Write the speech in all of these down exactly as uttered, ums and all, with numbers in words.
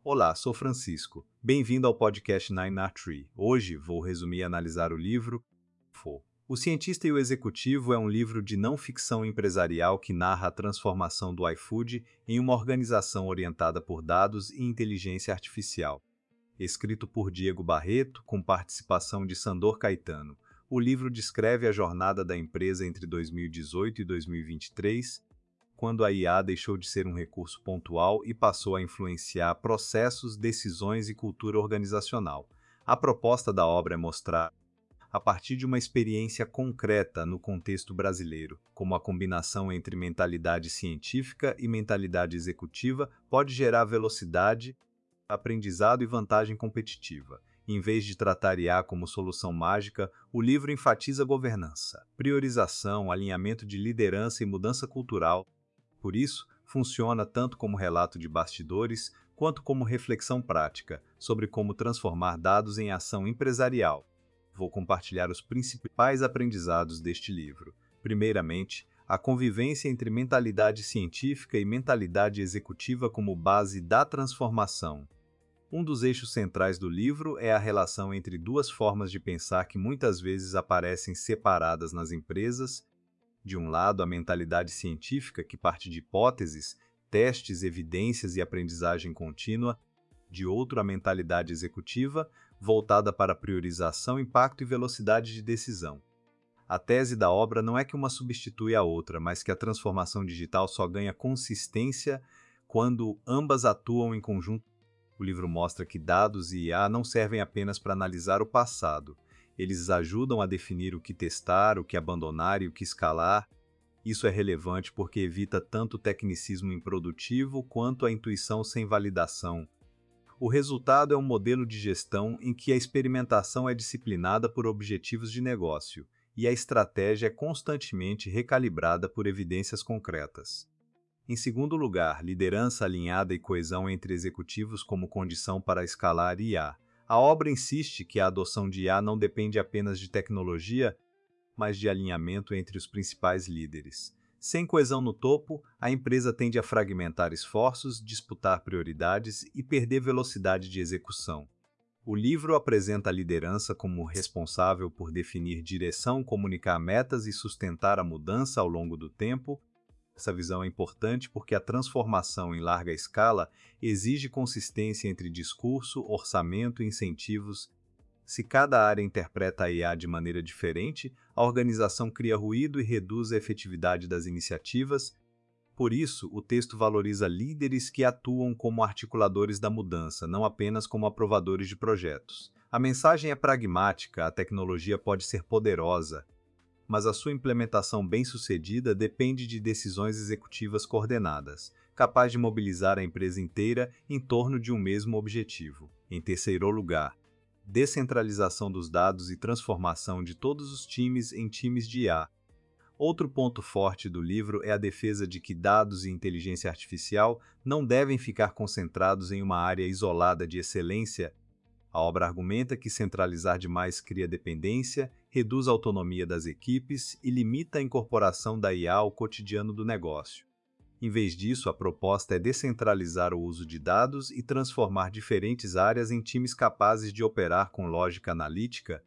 Olá, sou Francisco. Bem-vindo ao podcast Nine R Tree. Hoje vou resumir e analisar o livro Fo. O Cientista e o Executivo é um livro de não ficção empresarial que narra a transformação do iFood em uma organização orientada por dados e inteligência artificial. Escrito por Diego Barreto, com participação de Sandor Caetano. O livro descreve a jornada da empresa entre dois mil e dezoito e dois mil e vinte e três, quando a I A deixou de ser um recurso pontual e passou a influenciar processos, decisões e cultura organizacional. A proposta da obra é mostrar, a partir de uma experiência concreta no contexto brasileiro, como a combinação entre mentalidade científica e mentalidade executiva pode gerar velocidade, aprendizado e vantagem competitiva. Em vez de tratar I A como solução mágica, o livro enfatiza governança, priorização, alinhamento de liderança e mudança cultural. Por isso, funciona tanto como relato de bastidores, quanto como reflexão prática sobre como transformar dados em ação empresarial. Vou compartilhar os principais aprendizados deste livro. Primeiramente, a convivência entre mentalidade científica e mentalidade executiva como base da transformação. Um dos eixos centrais do livro é a relação entre duas formas de pensar que muitas vezes aparecem separadas nas empresas. De um lado, a mentalidade científica, que parte de hipóteses, testes, evidências e aprendizagem contínua. De outro, a mentalidade executiva, voltada para priorização, impacto e velocidade de decisão. A tese da obra não é que uma substitui a outra, mas que a transformação digital só ganha consistência quando ambas atuam em conjunto. O livro mostra que dados e I A não servem apenas para analisar o passado. Eles ajudam a definir o que testar, o que abandonar e o que escalar. Isso é relevante porque evita tanto o tecnicismo improdutivo quanto a intuição sem validação. O resultado é um modelo de gestão em que a experimentação é disciplinada por objetivos de negócio e a estratégia é constantemente recalibrada por evidências concretas. Em segundo lugar, liderança alinhada e coesão entre executivos como condição para escalar I A. A obra insiste que a adoção de I A não depende apenas de tecnologia, mas de alinhamento entre os principais líderes. Sem coesão no topo, a empresa tende a fragmentar esforços, disputar prioridades e perder velocidade de execução. O livro apresenta a liderança como responsável por definir direção, comunicar metas e sustentar a mudança ao longo do tempo. Essa visão é importante porque a transformação em larga escala exige consistência entre discurso, orçamento e incentivos. Se cada área interpreta a I A de maneira diferente, a organização cria ruído e reduz a efetividade das iniciativas. Por isso, o texto valoriza líderes que atuam como articuladores da mudança, não apenas como aprovadores de projetos. A mensagem é pragmática, a tecnologia pode ser poderosa, mas a sua implementação bem-sucedida depende de decisões executivas coordenadas, capaz de mobilizar a empresa inteira em torno de um mesmo objetivo. Em terceiro lugar, descentralização dos dados e transformação de todos os times em times de I A. Outro ponto forte do livro é a defesa de que dados e inteligência artificial não devem ficar concentrados em uma área isolada de excelência. A obra argumenta que centralizar demais cria dependência, reduz a autonomia das equipes e limita a incorporação da I A ao cotidiano do negócio. Em vez disso, a proposta é descentralizar o uso de dados e transformar diferentes áreas em times capazes de operar com lógica analítica.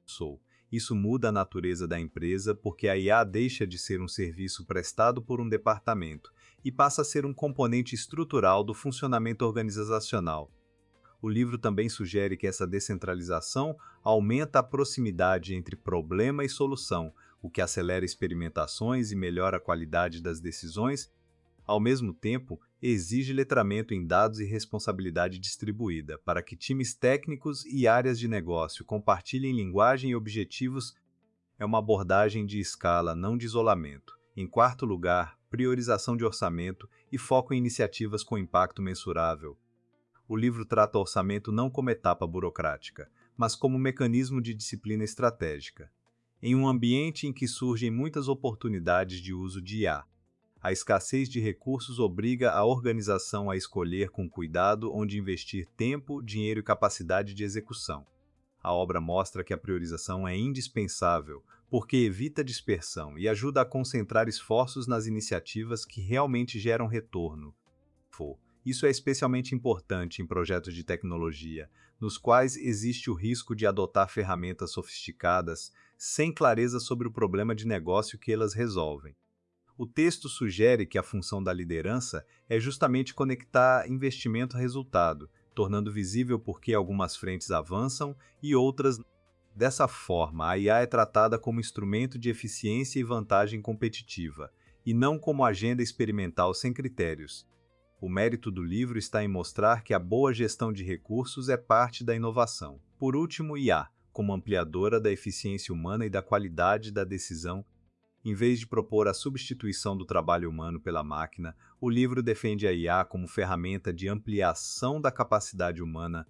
Isso muda a natureza da empresa porque a I A deixa de ser um serviço prestado por um departamento e passa a ser um componente estrutural do funcionamento organizacional. O livro também sugere que essa descentralização aumenta a proximidade entre problema e solução, o que acelera experimentações e melhora a qualidade das decisões. Ao mesmo tempo, exige letramento em dados e responsabilidade distribuída, para que times técnicos e áreas de negócio compartilhem linguagem e objetivos. É uma abordagem de escala, não de isolamento. Em quarto lugar, priorização de orçamento e foco em iniciativas com impacto mensurável. O livro trata o orçamento não como etapa burocrática, mas como mecanismo de disciplina estratégica. Em um ambiente em que surgem muitas oportunidades de uso de I A, a escassez de recursos obriga a organização a escolher com cuidado onde investir tempo, dinheiro e capacidade de execução. A obra mostra que a priorização é indispensável, porque evita dispersão e ajuda a concentrar esforços nas iniciativas que realmente geram retorno. Isso é especialmente importante em projetos de tecnologia, nos quais existe o risco de adotar ferramentas sofisticadas sem clareza sobre o problema de negócio que elas resolvem. O texto sugere que a função da liderança é justamente conectar investimento a resultado, tornando visível por que algumas frentes avançam e outras não. Dessa forma, a I A é tratada como instrumento de eficiência e vantagem competitiva, e não como agenda experimental sem critérios. O mérito do livro está em mostrar que a boa gestão de recursos é parte da inovação. Por último, I A, como ampliadora da eficiência humana e da qualidade da decisão. Em vez de propor a substituição do trabalho humano pela máquina, o livro defende a I A como ferramenta de ampliação da capacidade humana.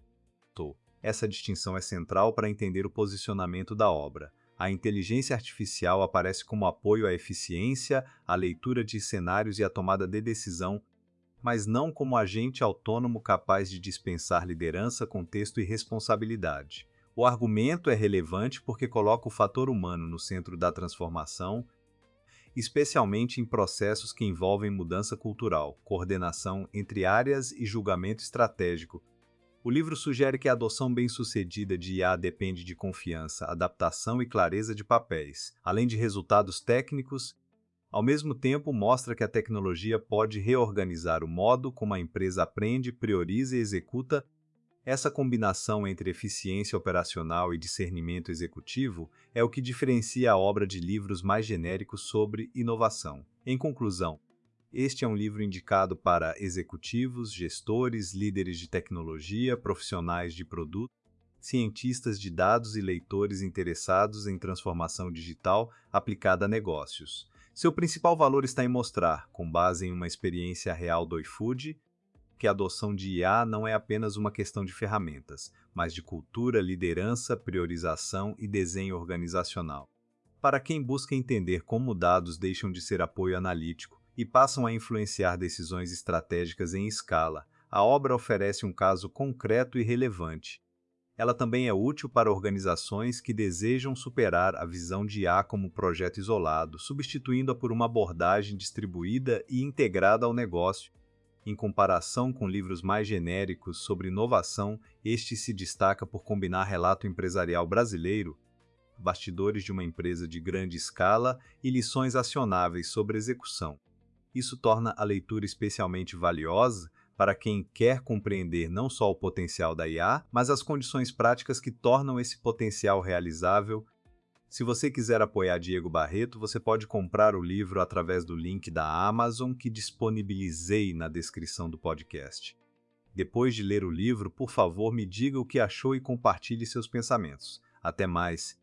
Essa distinção é central para entender o posicionamento da obra. A inteligência artificial aparece como apoio à eficiência, à leitura de cenários e à tomada de decisão, mas não como agente autônomo capaz de dispensar liderança, contexto e responsabilidade. O argumento é relevante porque coloca o fator humano no centro da transformação, especialmente em processos que envolvem mudança cultural, coordenação entre áreas e julgamento estratégico. O livro sugere que a adoção bem-sucedida de I A depende de confiança, adaptação e clareza de papéis, além de resultados técnicos. Ao mesmo tempo, mostra que a tecnologia pode reorganizar o modo como a empresa aprende, prioriza e executa. Essa combinação entre eficiência operacional e discernimento executivo é o que diferencia a obra de livros mais genéricos sobre inovação. Em conclusão, este é um livro indicado para executivos, gestores, líderes de tecnologia, profissionais de produto, cientistas de dados e leitores interessados em transformação digital aplicada a negócios. Seu principal valor está em mostrar, com base em uma experiência real do iFood, que a adoção de I A não é apenas uma questão de ferramentas, mas de cultura, liderança, priorização e desenho organizacional. Para quem busca entender como dados deixam de ser apoio analítico e passam a influenciar decisões estratégicas em escala, a obra oferece um caso concreto e relevante. Ela também é útil para organizações que desejam superar a visão de I A como projeto isolado, substituindo-a por uma abordagem distribuída e integrada ao negócio. Em comparação com livros mais genéricos sobre inovação, este se destaca por combinar relato empresarial brasileiro, bastidores de uma empresa de grande escala e lições acionáveis sobre execução. Isso torna a leitura especialmente valiosa para quem quer compreender não só o potencial da I A, mas as condições práticas que tornam esse potencial realizável. Se você quiser apoiar Diego Barreto, você pode comprar o livro através do link da Amazon que disponibilizei na descrição do podcast. Depois de ler o livro, por favor, me diga o que achou e compartilhe seus pensamentos. Até mais!